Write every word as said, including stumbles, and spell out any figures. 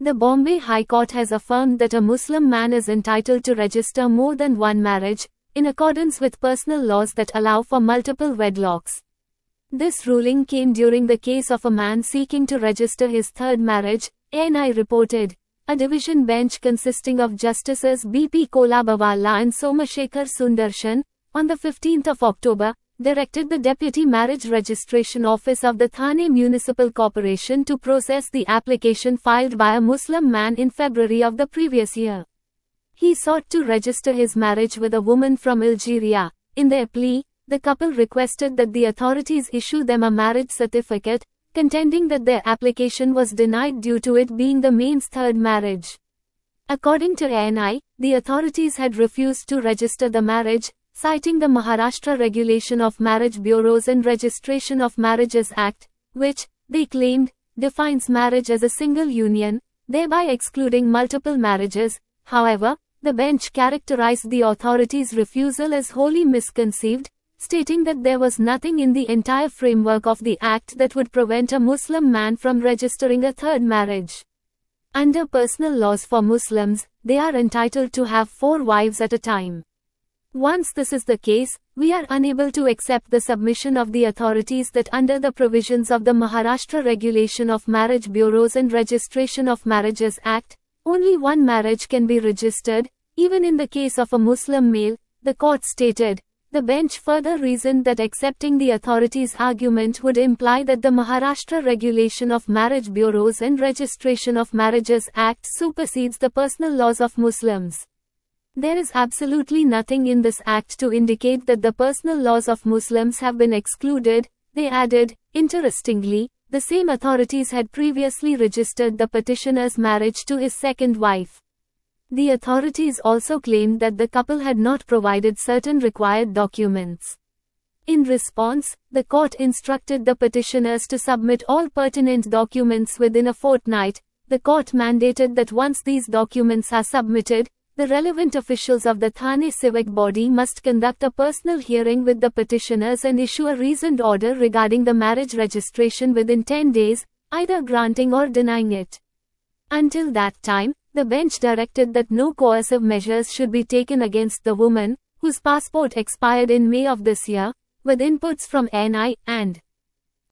The Bombay High Court has affirmed that a Muslim man is entitled to register more than one marriage, in accordance with personal laws that allow for multiple wedlocks. This ruling came during the case of a man seeking to register his third marriage, A N I reported. A division bench consisting of Justices B P Kolabawala and Somashekar Sundarshan, on the fifteenth of October, directed the Deputy Marriage Registration Office of the Thane Municipal Corporation to process the application filed by a Muslim man in February of the previous year. He sought to register his marriage with a woman from Algeria. In their plea, the couple requested that the authorities issue them a marriage certificate, contending that their application was denied due to it being the man's third marriage. According to A N I, the authorities had refused to register the marriage, citing the Maharashtra Regulation of Marriage Bureaus and Registration of Marriages Act, which, they claimed, defines marriage as a single union, thereby excluding multiple marriages. However, the bench characterized the authorities' refusal as wholly misconceived, stating that there was nothing in the entire framework of the act that would prevent a Muslim man from registering a third marriage. Under personal laws for Muslims, they are entitled to have four wives at a time. Once this is the case, we are unable to accept the submission of the authorities that under the provisions of the Maharashtra Regulation of Marriage Bureaus and Registration of Marriages Act, only one marriage can be registered, even in the case of a Muslim male, the court stated. The bench further reasoned that accepting the authorities' argument would imply that the Maharashtra Regulation of Marriage Bureaus and Registration of Marriages Act supersedes the personal laws of Muslims. There is absolutely nothing in this act to indicate that the personal laws of Muslims have been excluded, they added. Interestingly, the same authorities had previously registered the petitioner's marriage to his second wife. The authorities also claimed that the couple had not provided certain required documents. In response, the court instructed the petitioners to submit all pertinent documents within a fortnight. The court mandated that once these documents are submitted, the relevant officials of the Thane civic body must conduct a personal hearing with the petitioners and issue a reasoned order regarding the marriage registration within ten days, either granting or denying it. Until that time, the bench directed that no coercive measures should be taken against the woman, whose passport expired in May of this year, with inputs from N I, and